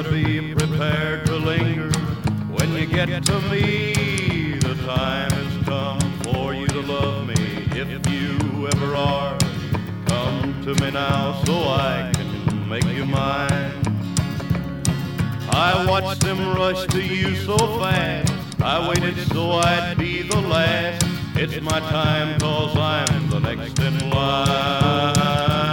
better be prepared to linger. When you get to me, the time has come for you to love me. If you ever are, come to me now so I can make you mine. I watched them rush to you so fast. I waited so I'd be the last. It's my time 'cause I'm the next in line.